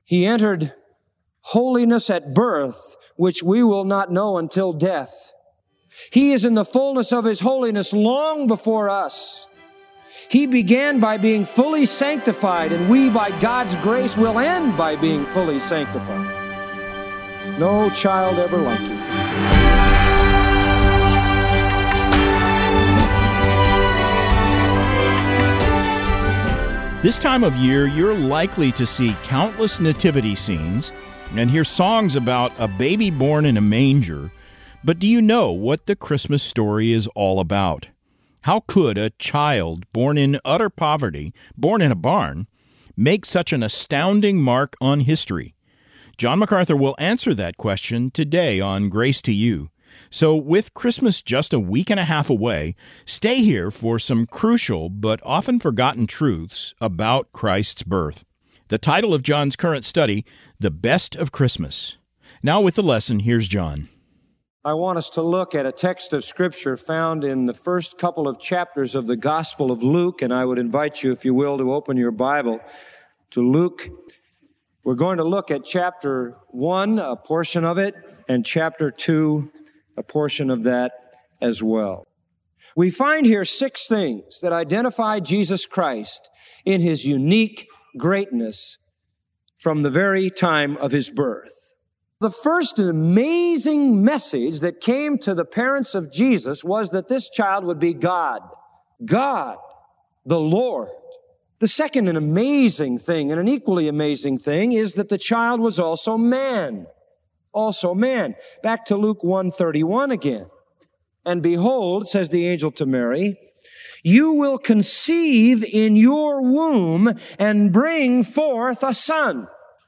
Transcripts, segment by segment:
He entered holiness at birth, which we will not know until death. He is in the fullness of His holiness long before us. He began by being fully sanctified, and we, by God's grace, will end by being fully sanctified. No child ever like you. This time of year, you're likely to see countless nativity scenes and hear songs about a baby born in a manger. But do you know what the Christmas story is all about? How could a child born in utter poverty, born in a barn, make such an astounding mark on history? John MacArthur will answer that question today on Grace to You. So with Christmas just a week and a half away, stay here for some crucial but often forgotten truths about Christ's birth. The title of John's current study, The Best of Christmas. Now with the lesson, here's John. I want us to look at a text of Scripture found in the first couple of chapters of the Gospel of Luke, and I would invite you, if you will, to open your Bible to Luke. We're going to look at chapter 1, a portion of it, and chapter 2, a portion of that as well. We find here 6 things that identify Jesus Christ in His unique greatness from the very time of His birth. The first amazing message that came to the parents of Jesus was that this child would be God. God, the Lord. The second an amazing thing, and an equally amazing thing, is that the child was also man. Also man. Back to Luke 1:31 again. And behold, says the angel to Mary, you will conceive in your womb and bring forth a son.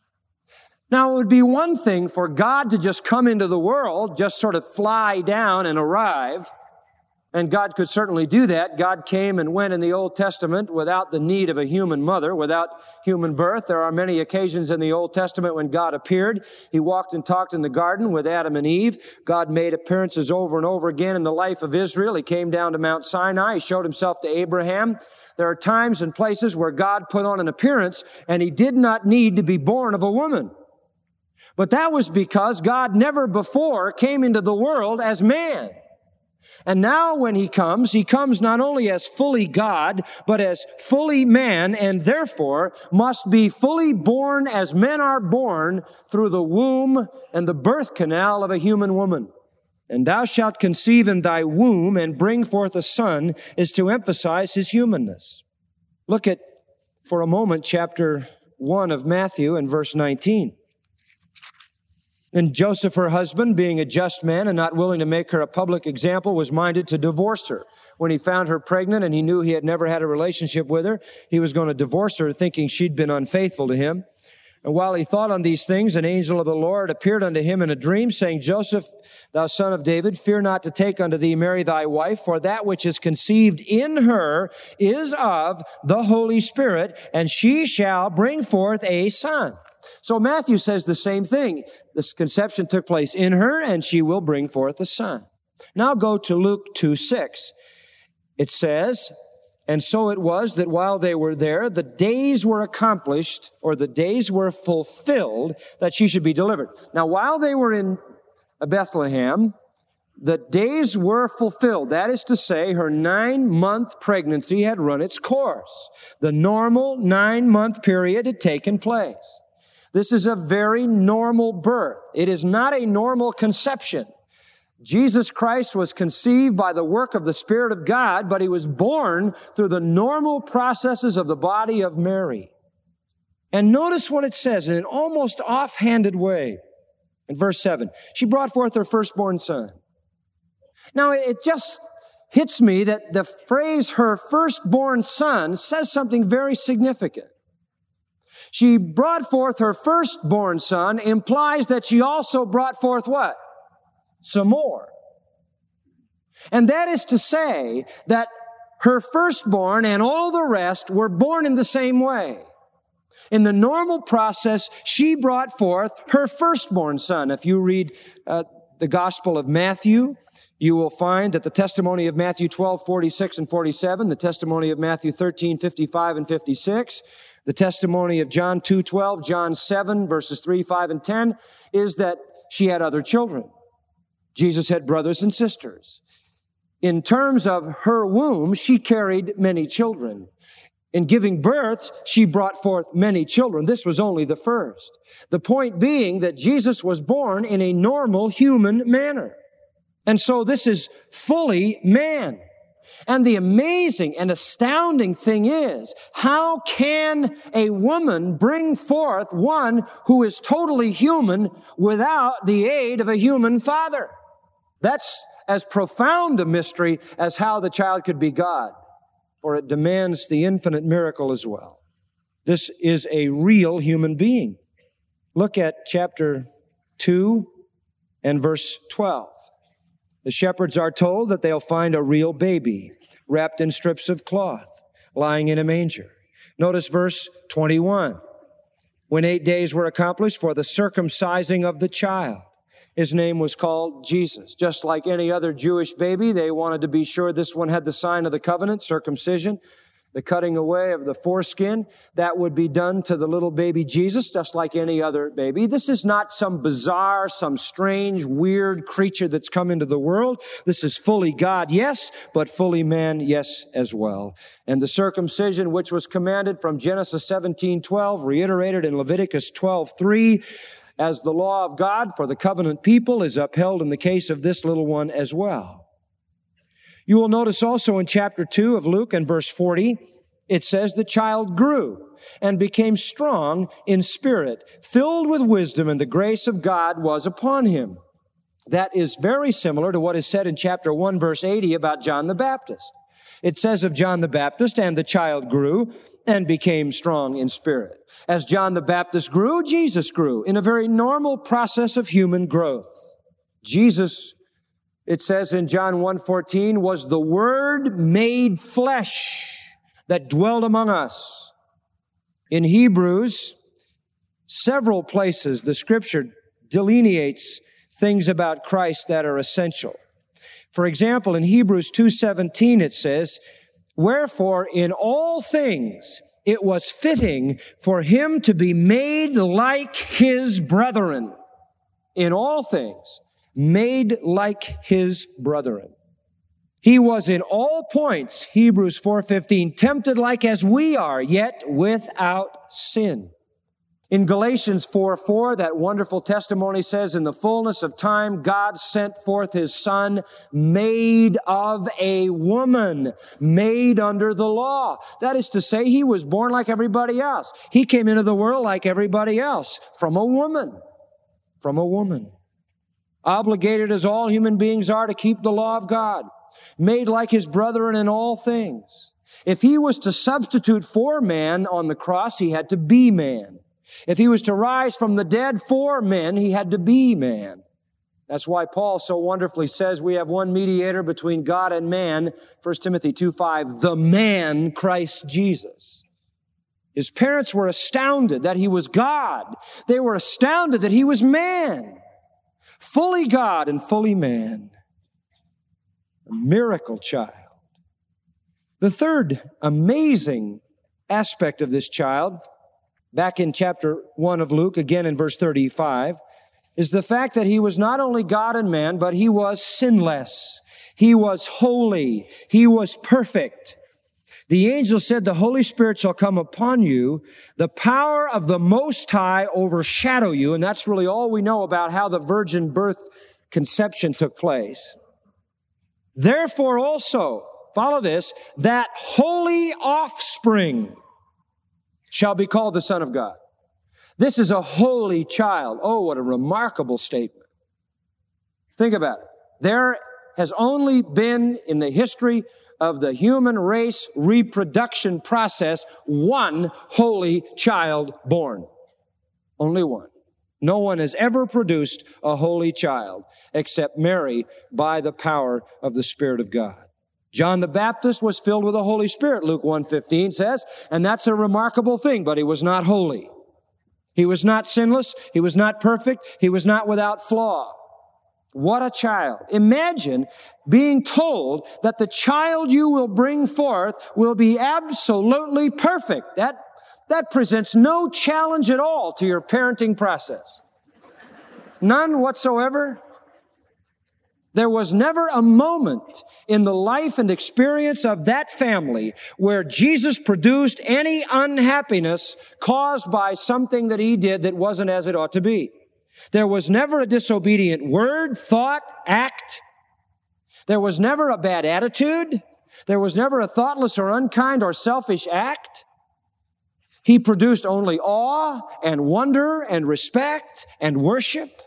Now, it would be one thing for God to just come into the world, just sort of fly down and arrive. And God could certainly do that. God came and went in the Old Testament without the need of a human mother, without human birth. There are many occasions in the Old Testament when God appeared. He walked and talked in the garden with Adam and Eve. God made appearances over and over again in the life of Israel. He came down to Mount Sinai. He showed Himself to Abraham. There are times and places where God put on an appearance, and He did not need to be born of a woman. But that was because God never before came into the world as man. And now when He comes not only as fully God, but as fully man, and therefore must be fully born as men are born through the womb and the birth canal of a human woman. And thou shalt conceive in thy womb and bring forth a son is to emphasize His humanness. Look at, for a moment, chapter 1 of Matthew and verse 19. And Joseph, her husband, being a just man and not willing to make her a public example, was minded to divorce her. When he found her pregnant and he knew he had never had a relationship with her, he was going to divorce her, thinking she'd been unfaithful to him. And while he thought on these things, an angel of the Lord appeared unto him in a dream, saying, Joseph, thou son of David, fear not to take unto thee Mary thy wife, for that which is conceived in her is of the Holy Spirit, and she shall bring forth a son. So Matthew says the same thing. This conception took place in her, and she will bring forth a son. Now go to Luke 2:6. It says, and so it was that while they were there, the days were accomplished, or the days were fulfilled, that she should be delivered. Now, while they were in Bethlehem, the days were fulfilled. That is to say, her 9-month pregnancy had run its course. The normal 9-month period had taken place. This is a very normal birth. It is not a normal conception. Jesus Christ was conceived by the work of the Spirit of God, but He was born through the normal processes of the body of Mary. And notice what it says in an almost offhanded way. In verse 7, she brought forth her firstborn son. Now, it just hits me that the phrase, her firstborn son, says something very significant. She brought forth her firstborn son implies that she also brought forth what? Some more. And that is to say that her firstborn and all the rest were born in the same way. In the normal process, she brought forth her firstborn son. If you read the Gospel of Matthew, you will find that the testimony of Matthew 12:46 and 47, the testimony of Matthew 13:55 and 56, The testimony of John 2:12, John 7, verses 3, 5, and 10 is that she had other children. Jesus had brothers and sisters. In terms of her womb, she carried many children. In giving birth, she brought forth many children. This was only the first. The point being that Jesus was born in a normal human manner. And so this is fully man. And the amazing and astounding thing is, how can a woman bring forth one who is totally human without the aid of a human father? That's as profound a mystery as how the child could be God, for it demands the infinite miracle as well. This is a real human being. Look at chapter 2 and verse 12. The shepherds are told that they'll find a real baby wrapped in strips of cloth, lying in a manger. Notice verse 21. When 8 days were accomplished for the circumcising of the child, his name was called Jesus. Just like any other Jewish baby, they wanted to be sure this one had the sign of the covenant, circumcision, the cutting away of the foreskin. That would be done to the little baby Jesus, just like any other baby. This is not some bizarre, some strange, weird creature that's come into the world. This is fully God, yes, but fully man, yes, as well. And the circumcision, which was commanded from Genesis 17:12, reiterated in Leviticus 12:3, as the law of God for the covenant people, is upheld in the case of this little one as well. You will notice also in chapter 2 of Luke and verse 40, it says the child grew and became strong in spirit, filled with wisdom, and the grace of God was upon him. That is very similar to what is said in chapter 1, verse 80 about John the Baptist. It says of John the Baptist, and the child grew and became strong in spirit. As John the Baptist grew, Jesus grew in a very normal process of human growth. Jesus, it says in John 1:14, was the Word made flesh that dwelt among us. In Hebrews, several places, the Scripture delineates things about Christ that are essential. For example, in Hebrews 2:17, it says, wherefore in all things it was fitting for him to be made like his brethren. In all things, made like his brethren. He was in all points, Hebrews 4:15, tempted like as we are, yet without sin. In Galatians 4:4, that wonderful testimony says, in the fullness of time, God sent forth his Son, made of a woman, made under the law. That is to say, he was born like everybody else. He came into the world like everybody else, from a woman. From a woman. Obligated as all human beings are to keep the law of God. Made like his brethren in all things. If he was to substitute for man on the cross, he had to be man. If he was to rise from the dead for men, he had to be man. That's why Paul so wonderfully says we have one mediator between God and man, 1 Timothy 2:5, the man Christ Jesus. His parents were astounded that he was God. They were astounded that he was man. Fully God and fully man. A miracle child. The third amazing aspect of this child, back in chapter 1 of Luke, again in verse 35, is the fact that he was not only God and man, but he was sinless. He was holy. He was perfect. The angel said, the Holy Spirit shall come upon you. The power of the Most High overshadow you. And that's really all we know about how the virgin birth conception took place. Therefore also, follow this, that holy offspring shall be called the Son of God. This is a holy child. Oh, what a remarkable statement. Think about it. There has only been in the history of the human race reproduction process one holy child born. Only one. No one has ever produced a holy child except Mary by the power of the Spirit of God. John the Baptist was filled with the Holy Spirit, Luke 1:15 says, and that's a remarkable thing, but he was not holy. He was not sinless. He was not perfect. He was not without flaw. What a child. Imagine being told that the child you will bring forth will be absolutely perfect. That That presents no challenge at all to your parenting process. None whatsoever. There was never a moment in the life and experience of that family where Jesus produced any unhappiness caused by something that he did that wasn't as it ought to be. There was never a disobedient word, thought, act. There was never a bad attitude. There was never a thoughtless or unkind or selfish act. He produced only awe and wonder and respect and worship.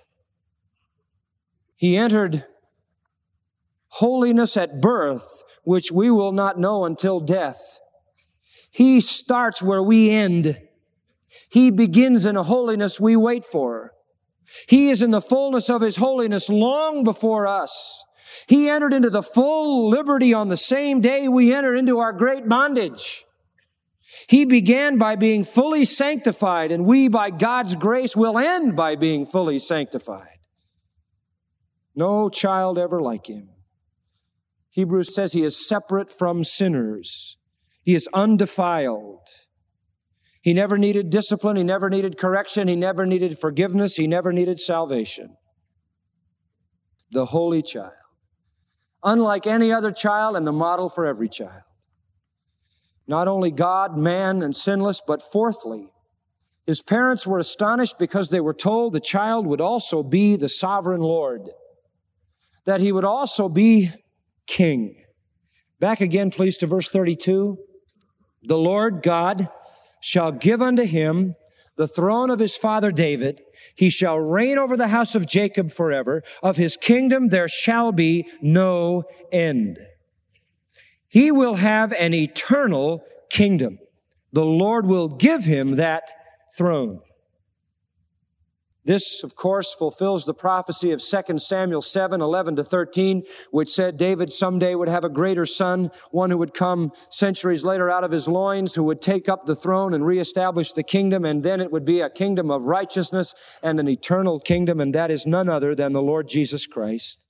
He entered holiness at birth, which we will not know until death. He starts where we end. He begins in a holiness we wait for. He is in the fullness of His holiness long before us. He entered into the full liberty on the same day we entered into our great bondage. He began by being fully sanctified, and we, by God's grace, will end by being fully sanctified. No child ever like Him. Hebrews says He is separate from sinners. He is undefiled. He never needed discipline. He never needed correction. He never needed forgiveness. He never needed salvation. The holy child. Unlike any other child and the model for every child. Not only God, man, and sinless, but fourthly, His parents were astonished because they were told the child would also be the sovereign Lord. That He would also be King. Back again, please, to verse 32. The Lord God shall give unto him the throne of his father David. He shall reign over the house of Jacob forever. Of his kingdom there shall be no end. He will have an eternal kingdom. The Lord will give him that throne. This, of course, fulfills the prophecy of 2 Samuel 7:11-13, which said David someday would have a greater son, one who would come centuries later out of his loins, who would take up the throne and reestablish the kingdom, and then it would be a kingdom of righteousness and an eternal kingdom, and that is none other than the Lord Jesus Christ.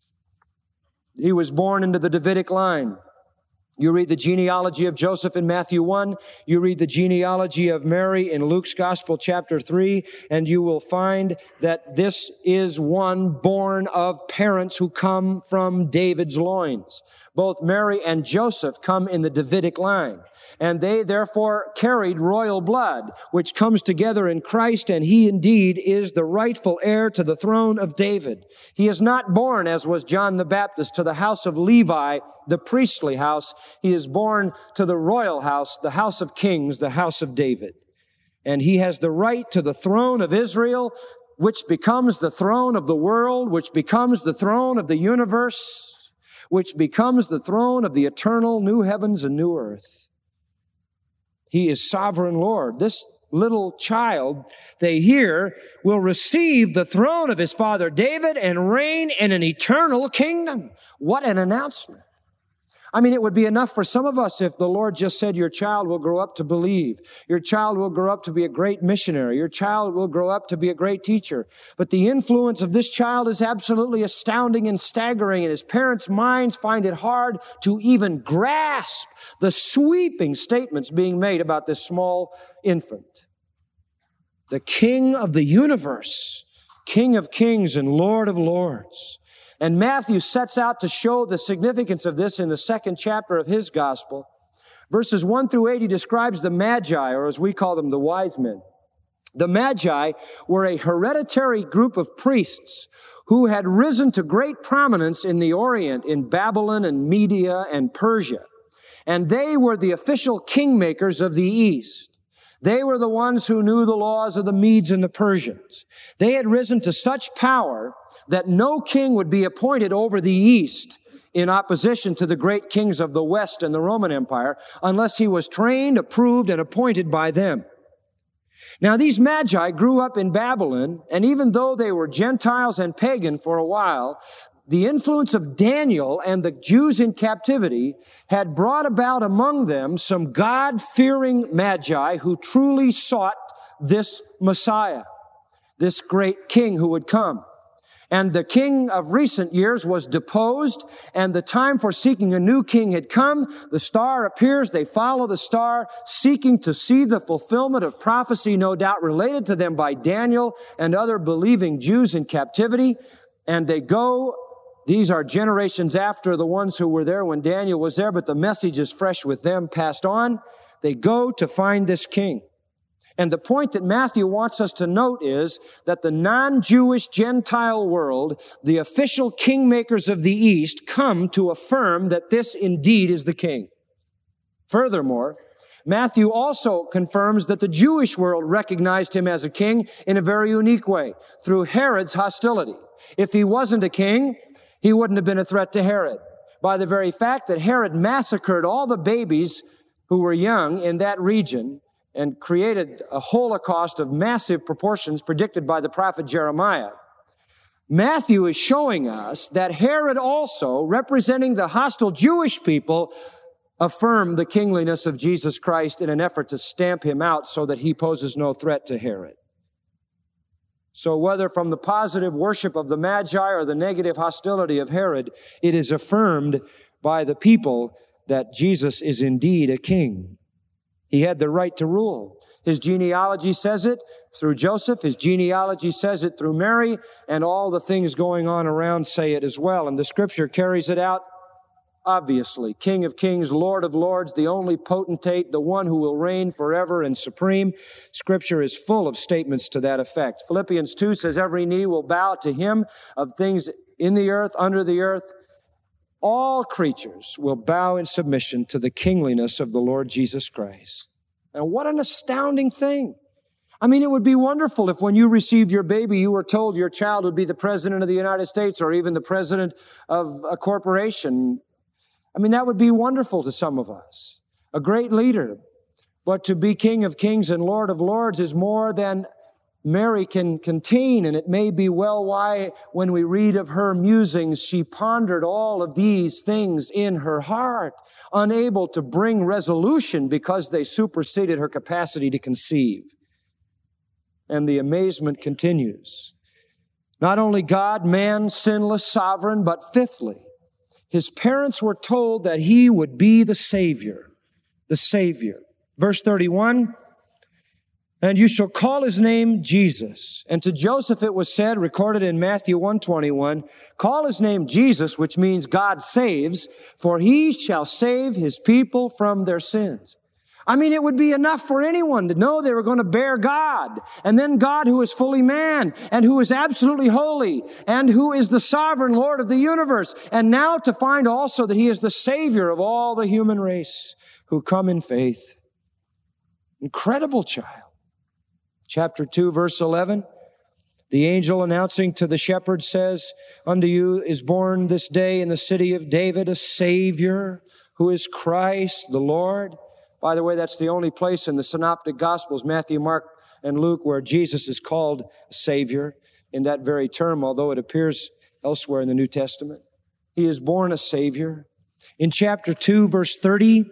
He was born into the Davidic line. You read the genealogy of Joseph in Matthew 1. You read the genealogy of Mary in Luke's Gospel, chapter 3, and you will find that this is one born of parents who come from David's loins. Both Mary and Joseph come in the Davidic line, and they therefore carried royal blood, which comes together in Christ, and He indeed is the rightful heir to the throne of David. He is not born, as was John the Baptist, to the house of Levi, the priestly house. He is born to the royal house, the house of kings, the house of David. And He has the right to the throne of Israel, which becomes the throne of the world, which becomes the throne of the universe, which becomes the throne of the eternal new heavens and new earth. He is sovereign Lord. This little child, they hear, will receive the throne of his father David and reign in an eternal kingdom. What an announcement. I mean, it would be enough for some of us if the Lord just said, your child will grow up to believe. Your child will grow up to be a great missionary. Your child will grow up to be a great teacher. But the influence of this child is absolutely astounding and staggering, and his parents' minds find it hard to even grasp the sweeping statements being made about this small infant. The King of the universe, King of kings and Lord of lords. And Matthew sets out to show the significance of this in the 2nd chapter of his gospel. Verses 1-8, he describes the Magi, or as we call them, the wise men. The Magi were a hereditary group of priests who had risen to great prominence in the Orient, in Babylon and Media and Persia. And they were the official kingmakers of the East. They were the ones who knew the laws of the Medes and the Persians. They had risen to such power that no king would be appointed over the East in opposition to the great kings of the West and the Roman Empire unless he was trained, approved, and appointed by them. Now, these Magi grew up in Babylon, and even though they were Gentiles and pagan for a while, the influence of Daniel and the Jews in captivity had brought about among them some God-fearing Magi who truly sought this Messiah, this great king who would come. And the king of recent years was deposed, and the time for seeking a new king had come. The star appears. They follow the star, seeking to see the fulfillment of prophecy, no doubt related to them by Daniel and other believing Jews in captivity. And they go. These are generations after the ones who were there when Daniel was there, but the message is fresh with them, passed on. They go to find this king. And the point that Matthew wants us to note is that the non-Jewish Gentile world, the official kingmakers of the East, come to affirm that this indeed is the king. Furthermore, Matthew also confirms that the Jewish world recognized him as a king in a very unique way, through Herod's hostility. If he wasn't a king, he wouldn't have been a threat to Herod. By the very fact that Herod massacred all the babies who were young in that region and created a holocaust of massive proportions predicted by the prophet Jeremiah, Matthew is showing us that Herod also, representing the hostile Jewish people, affirmed the kingliness of Jesus Christ in an effort to stamp him out so that he poses no threat to Herod. So whether from the positive worship of the Magi or the negative hostility of Herod, it is affirmed by the people that Jesus is indeed a king. He had the right to rule. His genealogy says it through Joseph. His genealogy says it through Mary, and all the things going on around say it as well. And the Scripture carries it out obviously. King of kings, Lord of lords, the only potentate, the one who will reign forever and supreme. Scripture is full of statements to that effect. Philippians 2 says, every knee will bow to him of things in the earth, under the earth. All creatures will bow in submission to the kingliness of the Lord Jesus Christ. And what an astounding thing. I mean, it would be wonderful if when you received your baby, you were told your child would be the president of the United States or even the president of a corporation. I mean, that would be wonderful to some of us. A great leader. But to be King of kings and Lord of lords is more than Mary can contain, and it may be well why when we read of her musings, she pondered all of these things in her heart, unable to bring resolution because they superseded her capacity to conceive. And the amazement continues. Not only God, man, sinless, sovereign, but fifthly, his parents were told that he would be the Savior. The Savior. Verse 31, and you shall call his name Jesus. And to Joseph it was said, recorded in Matthew 1:21, call his name Jesus, which means God saves, for he shall save his people from their sins. I mean, it would be enough for anyone to know they were going to bear God, and then God who is fully man, and who is absolutely holy, and who is the sovereign Lord of the universe, and now to find also that he is the Savior of all the human race who come in faith. Incredible child. Chapter 2, verse 11, the angel announcing to the shepherds says, unto you is born this day in the city of David a Savior, who is Christ the Lord. By the way, that's the only place in the synoptic gospels, Matthew, Mark, and Luke, where Jesus is called Savior in that very term, although it appears elsewhere in the New Testament. He is born a Savior. In chapter 2, verse 30,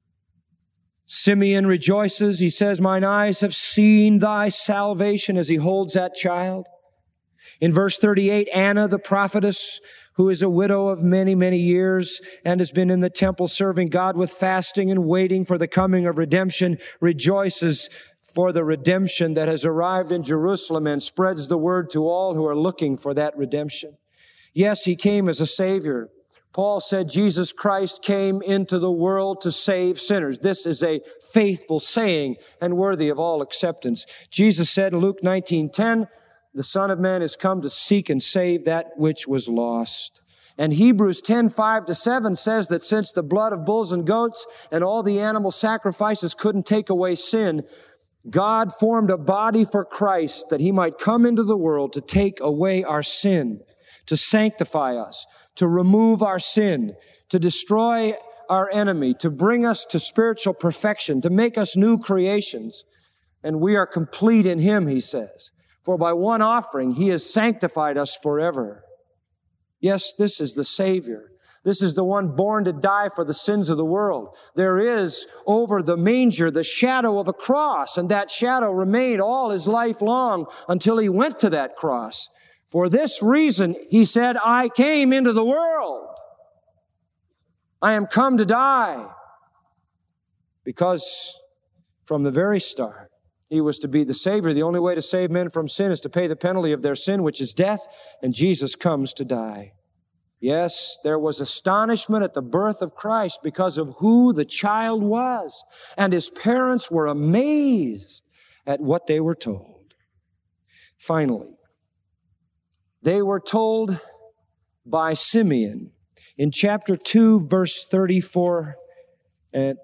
Simeon rejoices. He says, mine eyes have seen thy salvation, as he holds that child. In verse 38, Anna, the prophetess, who is a widow of many, many years and has been in the temple serving God with fasting and waiting for the coming of redemption, rejoices for the redemption that has arrived in Jerusalem and spreads the word to all who are looking for that redemption. Yes, he came as a Savior. Paul said Jesus Christ came into the world to save sinners. This is a faithful saying and worthy of all acceptance. Jesus said in Luke 19:10, the Son of Man is come to seek and save that which was lost. And Hebrews 10:5-7 says that since the blood of bulls and goats and all the animal sacrifices couldn't take away sin, God formed a body for Christ that he might come into the world to take away our sin, to sanctify us, to remove our sin, to destroy our enemy, to bring us to spiritual perfection, to make us new creations. And we are complete in him, he says. For by one offering, he has sanctified us forever. Yes, this is the Savior. This is the one born to die for the sins of the world. There is over the manger the shadow of a cross, and that shadow remained all his life long until he went to that cross. For this reason, he said, I came into the world. I am come to die. Because from the very start, he was to be the Savior. The only way to save men from sin is to pay the penalty of their sin, which is death, and Jesus comes to die. Yes, there was astonishment at the birth of Christ because of who the child was, and his parents were amazed at what they were told. Finally, they were told by Simeon in chapter 2, verse 34 and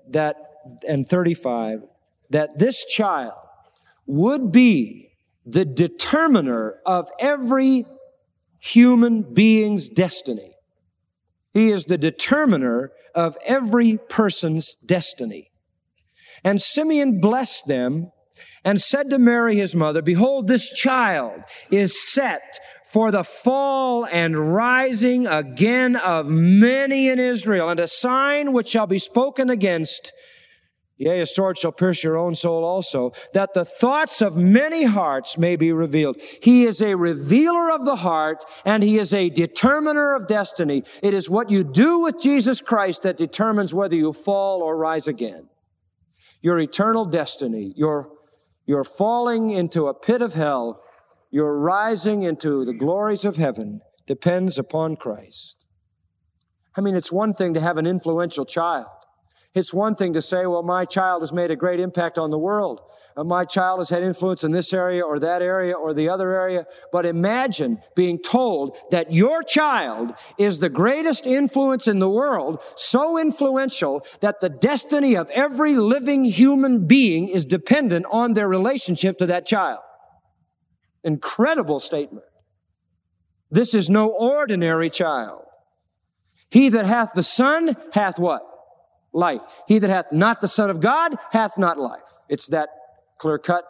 35, that this child would be the determiner of every human being's destiny. He is the determiner of every person's destiny. And Simeon blessed them and said to Mary, his mother, Behold, this child is set for the fall and rising again of many in Israel, and a sign which shall be spoken against. Yea, a sword shall pierce your own soul also, that the thoughts of many hearts may be revealed. He is a revealer of the heart, and he is a determiner of destiny. It is what you do with Jesus Christ that determines whether you fall or rise again. Your eternal destiny, your falling into a pit of hell, your rising into the glories of heaven depends upon Christ. I mean, it's one thing to have an influential child. It's one thing to say, well, my child has made a great impact on the world. My child has had influence in this area or that area or the other area. But imagine being told that your child is the greatest influence in the world, so influential that the destiny of every living human being is dependent on their relationship to that child. Incredible statement. This is no ordinary child. He that hath the Son hath what? Life. He that hath not the Son of God hath not life. It's that clear cut.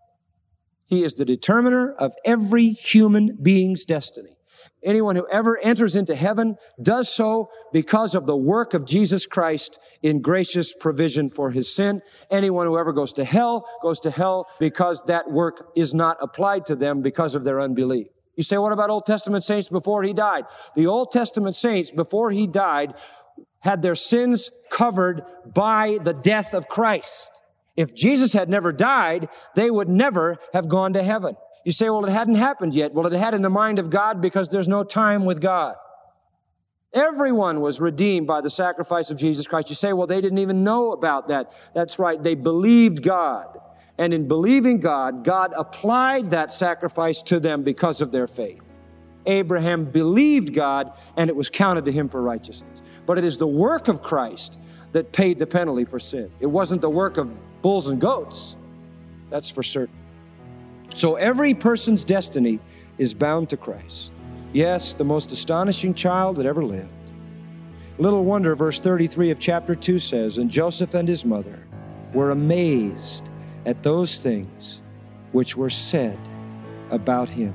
He is the determiner of every human being's destiny. Anyone who ever enters into heaven does so because of the work of Jesus Christ in gracious provision for his sin. Anyone who ever goes to hell because that work is not applied to them because of their unbelief. You say, what about Old Testament saints before he died? The Old Testament saints before he died had their sins covered by the death of Christ. If Jesus had never died, they would never have gone to heaven. You say, well, it hadn't happened yet. Well, it had in the mind of God because there's no time with God. Everyone was redeemed by the sacrifice of Jesus Christ. You say, well, they didn't even know about that. That's right. They believed God. And in believing God, God applied that sacrifice to them because of their faith. Abraham believed God, and it was counted to him for righteousness. But it is the work of Christ that paid the penalty for sin. It wasn't the work of bulls and goats. That's for certain. So every person's destiny is bound to Christ. Yes, the most astonishing child that ever lived. Little wonder, verse 33 of chapter 2 says, And Joseph and his mother were amazed at those things which were said about him.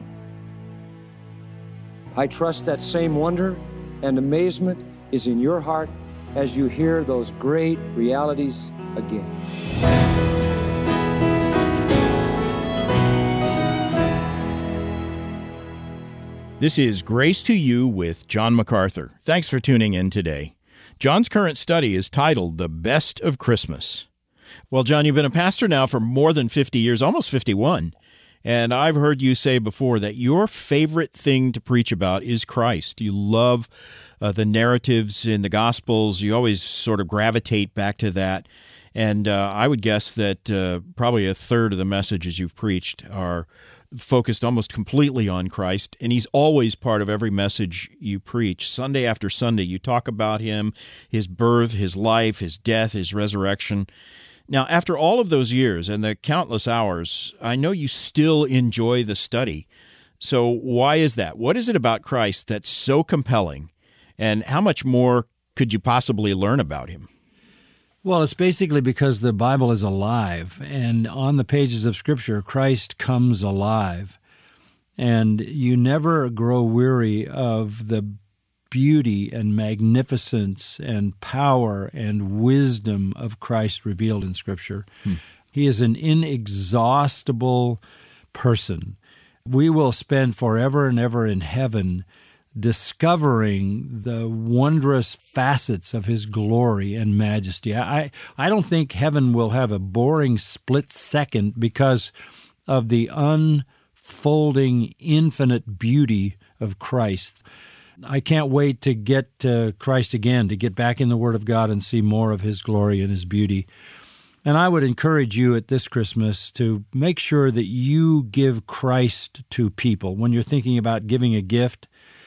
I trust that same wonder and amazement is in your heart as you hear those great realities again. This is Grace to You with John MacArthur. Thanks for tuning in today. John's current study is titled The Best of Christmas. Well, John, you've been a pastor now for more than 50 years, almost 51. And I've heard you say before that your favorite thing to preach about is Christ. You love the narratives in the Gospels. You always sort of gravitate back to that. And I would guess that probably a third of the messages you've preached are focused almost completely on Christ. And he's always part of every message you preach. Sunday after Sunday, you talk about him, his birth, his life, his death, his resurrection. Now, after all of those years and the countless hours, I know you still enjoy the study. So why is that? What is it about Christ that's so compelling? And how much more could you possibly learn about him? Well, it's basically because the Bible is alive, and on the pages of Scripture, Christ comes alive. And you never grow weary of the beauty and magnificence and power and wisdom of Christ revealed in Scripture. He is an inexhaustible person. we will spend forever and ever in heaven discovering the wondrous facets of His glory and majesty. I don't think heaven will have a boring split second because of the unfolding infinite beauty of Christ. I can't wait to get to Christ again, to get back in the Word of God and see more of His glory and His beauty. And I would encourage you at this Christmas to make sure that you give Christ to people. When you're thinking about giving a gift,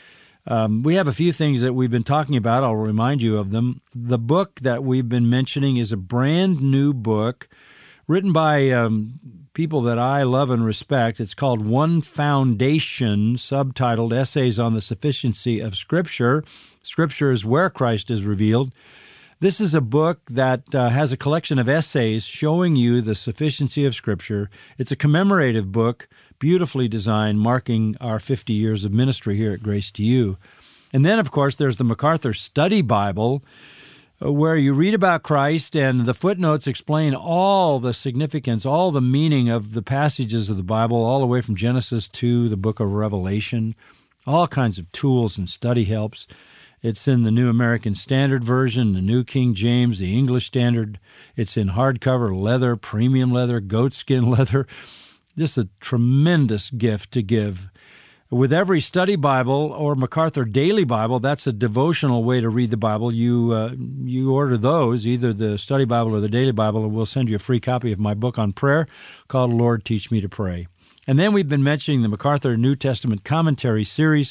we have a few things that we've been talking about. I'll remind you of them. The book that we've been mentioning is a brand new book written by people that I love and respect. It's called One Foundation, subtitled Essays on the Sufficiency of Scripture. Scripture is where Christ is revealed. This is a book that has a collection of essays showing you the sufficiency of Scripture. It's a commemorative book, beautifully designed, marking our 50 years of ministry here at Grace to You. And then, of course, there's the MacArthur Study Bible, where you read about Christ, and the footnotes explain all the significance, all the meaning of the passages of the Bible, all the way from Genesis to the book of Revelation, all kinds of tools and study helps. It's in the New American Standard Version, the New King James, the English Standard. It's in hardcover leather, premium leather, goatskin leather. Just a tremendous gift to give. With every study Bible or MacArthur Daily Bible, that's a devotional way to read the Bible. You order those, either the study Bible or the daily Bible, and we'll send you a free copy of my book on prayer called Lord, Teach Me to Pray. And then we've been mentioning the MacArthur New Testament Commentary Series,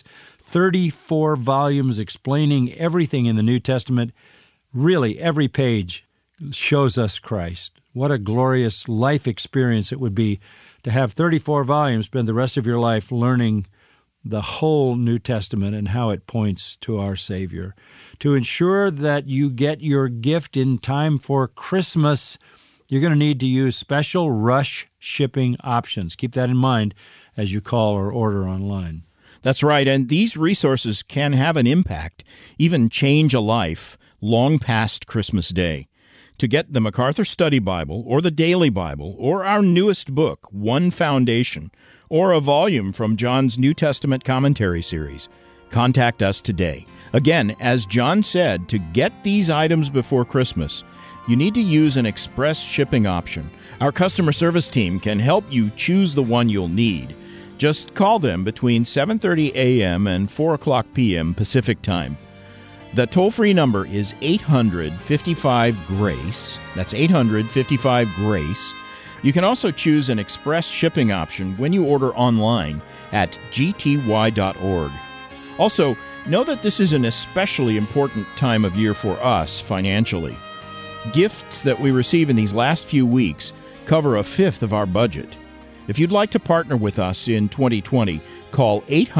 34 volumes explaining everything in the New Testament. Really, every page shows us Christ. What a glorious life experience it would be to have 34 volumes, spend the rest of your life learning the whole New Testament and how it points to our Savior. To ensure that you get your gift in time for Christmas, you're going to need to use special rush shipping options. Keep that in mind as you call or order online. That's right, and these resources can have an impact, even change a life, long past Christmas Day. To get the MacArthur Study Bible or the Daily Bible or our newest book, One Foundation, or a volume from John's New Testament Commentary Series, contact us today. Again, as John said, to get these items before Christmas, you need to use an express shipping option. Our customer service team can help you choose the one you'll need. Just call them between 7:30 a.m. and 4 o'clock p.m. Pacific Time. The toll-free number is 855-GRACE. That's 855-GRACE. You can also choose an express shipping option when you order online at gty.org. Also, know that this is an especially important time of year for us financially. Gifts that we receive in these last few weeks cover a fifth of our budget. If you'd like to partner with us in 2020, call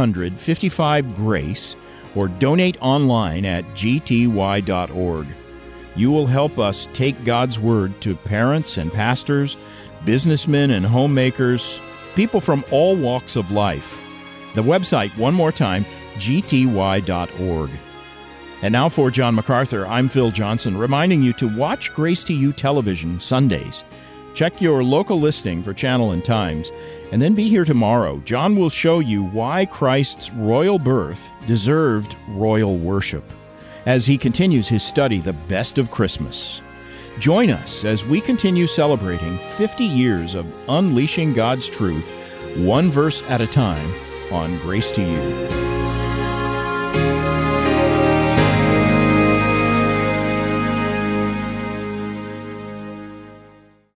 855-GRACE or donate online at gty.org. You will help us take God's Word to parents and pastors, businessmen and homemakers, people from all walks of life. The website, one more time, gty.org. And now for John MacArthur, I'm Phil Johnson, reminding you to watch Grace to You television Sundays. Check your local listing for channel and times, and then be here tomorrow. John will show you why Christ's royal birth deserved royal worship, as he continues his study, The Best of Christmas. Join us as we continue celebrating 50 years of unleashing God's truth, one verse at a time, on Grace to You.